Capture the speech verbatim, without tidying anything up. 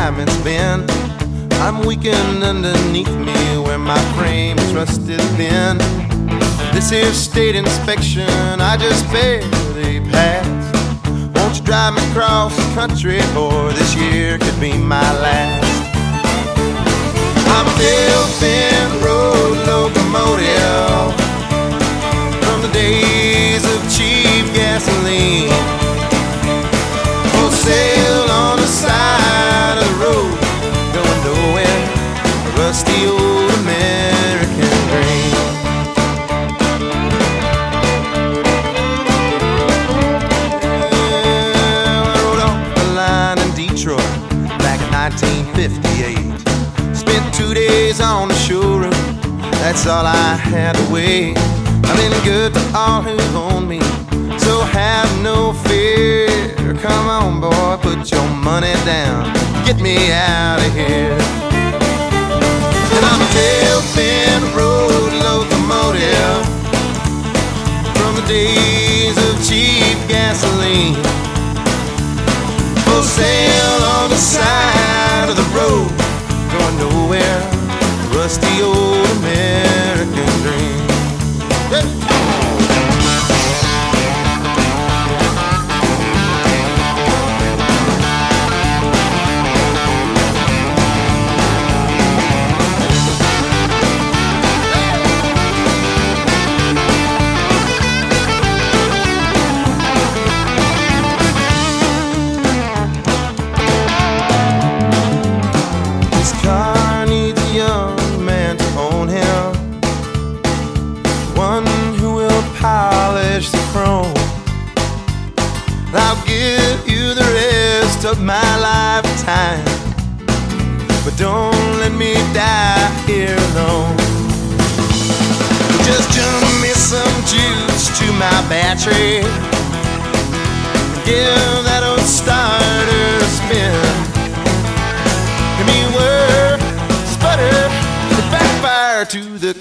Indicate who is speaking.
Speaker 1: time it's been. I'm weakened underneath me where my frame is rusted thin. This here state inspection I just barely passed. Won't you drive me across the country, boy, this year could be my last. I'm a built-in road locomotive from the days of cheap gasoline. For sale on the side of the road, going nowhere, a rusty old American dream. Well, I rode off the line in Detroit back in nineteen fifty-eight. Spent two days on the showroom, that's all I had to wait. I've been good to all who own me, so have no fear. Come on, boy, put your money down, get me out of here. And I'm a tail-fin road locomotive from the days of cheap gasoline. For sale on the side of the road, going nowhere, rusty old American dream. Yeah. Polish the chrome. I'll give you the rest of my lifetime, but don't let me die here alone. Just jump me some juice to my battery, give that old starter a spin. Give me whir, sputter, backfire to the